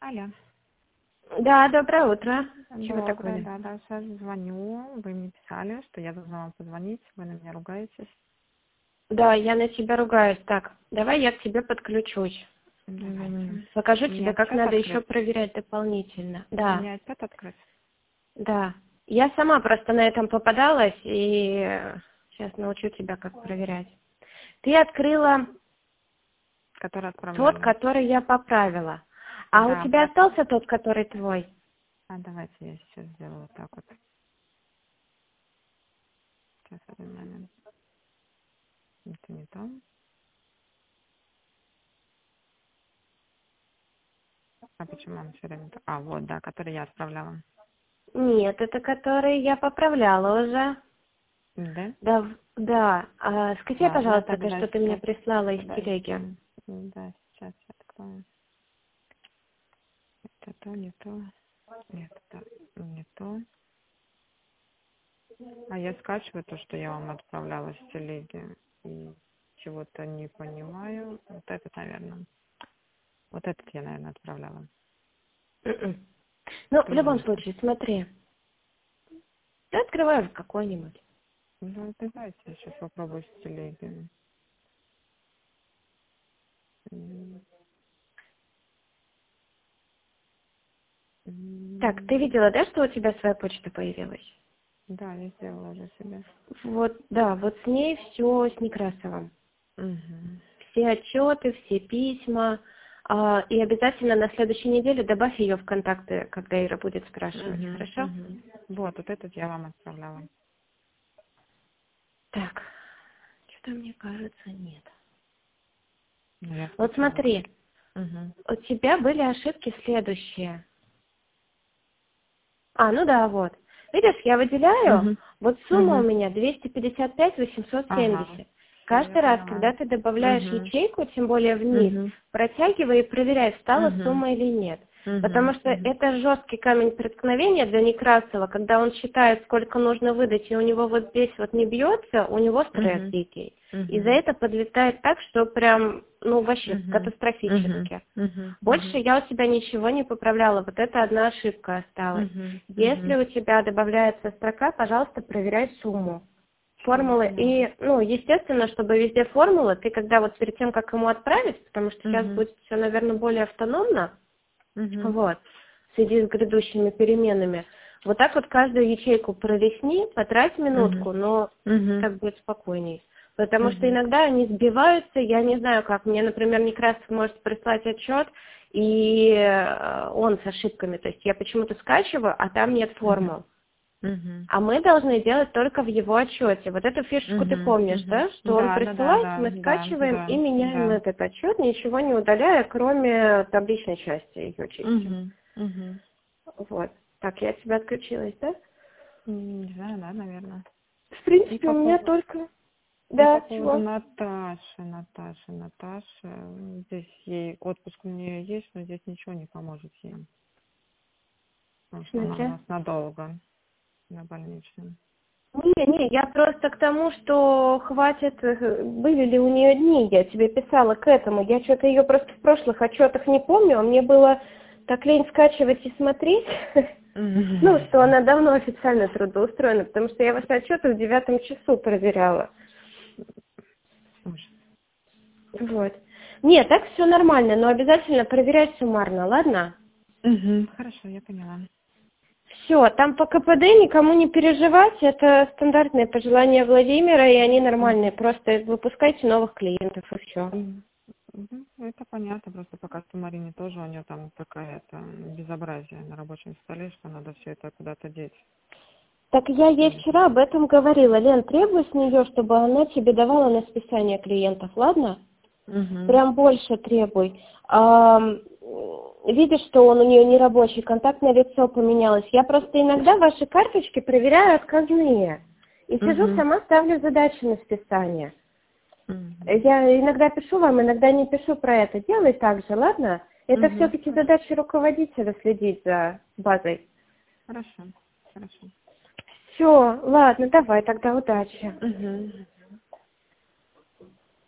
Алло. Да, доброе утро. Чего Доброе, такое? да, сейчас звоню. Вы мне писали, что я должна вам позвонить. Вы на меня ругаетесь. Да, я на тебя ругаюсь. Так, давай я к тебе подключусь. Давайте. Покажу У меня тебе, как отчет надо еще открыть. проверять дополнительно. У Да, меня отчет открыть. да. Я сама просто на этом попадалась и сейчас научу тебя, как проверять. Ты открыла Который тот, отправляли. который я поправила. А у Да. тебя остался тот, который твой? А давайте я сейчас сделаю вот так вот. Сейчас, один момент. Это не то. А почему он все время... А, вот, да, который я отправляла. Нет, это который я поправляла уже. Да? Да, да. Скажи, Ладно, пожалуйста, то, тогда что ты мне сейчас... прислала из телеги. Подожди. Да, сейчас я открою. Это то, не то. Нет, это не то. А я скачиваю то, что я вам отправляла с телеги, и чего-то не понимаю. Вот этот, наверное. Вот этот я, наверное, отправляла. Мгм. Ну, в Тоже любом не то. случае, смотри. Ты открываешь какой-нибудь. Ну, давайте я сейчас попробую с телеги. М, Так, ты м. видела, да, что у тебя своя почта появилась? Да, я сделала уже себе. Вот, да, вот с ней все с Некрасовым. Угу. Все отчеты, все письма. И обязательно на следующей неделе добавь ее в контакты, когда Ира будет спрашивать, Угу, хорошо? угу. Вот этот я вам отправляла. Так, что-то мне кажется, нет. Ну, я Вот скачала. смотри, Угу. у тебя были ошибки следующие. Ну да, вот. Видишь, я выделяю, Угу. вот сумма у Угу. меня 255 Ага. 870. Все, я Каждый раз, поняла. когда ты добавляешь Угу. ячейку, тем более вниз, Угу. протягивай и проверяй, встала Угу. сумма или нет. Угу. Потому что Угу. это жесткий камень преткновения для Некрасова, когда он считает, сколько нужно выдать, и у него вот здесь вот не бьется, у него стресс Угу. дикий. И за Угу. это подлетает так, что прям, вообще Мгм. Мгм. катастрофически. Мгм. Больше Мгм. я у тебя ничего не поправляла, вот это одна ошибка осталась. Мгм. Если Мгм. у тебя добавляется строка, пожалуйста, проверяй сумму. Всё, я Формулы. поняла. И, естественно, чтобы везде формулы, ты когда вот перед тем, как ему отправить, потому что сейчас Мгм. будет все, наверное, более автономно, Мгм. вот, в связи с грядущими переменами, вот так вот каждую ячейку пролистни, потрать Мгм. минутку, но Мгм. так будет спокойней. Потому что Мгм. иногда они сбиваются, я не знаю как. Мне, например, Некрасов может прислать отчет, и он с ошибками. То есть я почему-то скачиваю, а там нет Мгм. формул. Мгм. А мы должны делать только в его отчете. Вот эту фишечку ты Мгм. помнишь, Мгм. да? Что он Да, да, да, присылает, да, мы да, скачиваем и да, меняем да. этот отчет, ничего не удаляя, кроме табличной части ее чистим. Мгм. Мгм. Вот. Так, я от тебя отключилась, да? Не знаю, да, наверное. В И принципе, по, у меня по- только... и по Да, поводу чего? Наташи. Здесь ей отпуск у нее есть, но здесь ничего не поможет ей. Потому В что она у смысле? нас надолго на больничном. Не, я просто к тому, что хватит, были ли у нее дни, я тебе писала к этому. Я что-то ее просто в прошлых отчетах не помню, а мне было так лень скачивать и смотреть, что Мгм. она давно официально трудоустроена, потому что я ваши отчеты в 9 часу проверяла. Ужас. Вот. Нет, так все нормально, но обязательно проверять суммарно, ладно? Хорошо, я поняла. Все, там по КПД никому не переживать, это стандартные пожелания Владимира, и они нормальные, просто выпускайте новых клиентов, и все. Ну, это понятно, просто пока что Марине тоже у нее там такая-то безобразие на рабочем столе, что надо все это куда-то деть. Так я ей М. вчера об этом говорила. Лен, требуй с нее, чтобы она тебе давала на списание клиентов, ладно? Мгм. Прям больше требуй. Видишь, что он у нее не рабочий, контактное лицо поменялось. Я просто иногда ваши карточки проверяю отказные. И сижу Мгм. сама, ставлю задачи на списание. Мгм. Я иногда пишу вам, иногда не пишу про это. Делай так же, ладно? Это Мгм. все-таки задача руководителя следить за базой. Хорошо, хорошо. Все, ладно, давай, тогда удачи. Мгм.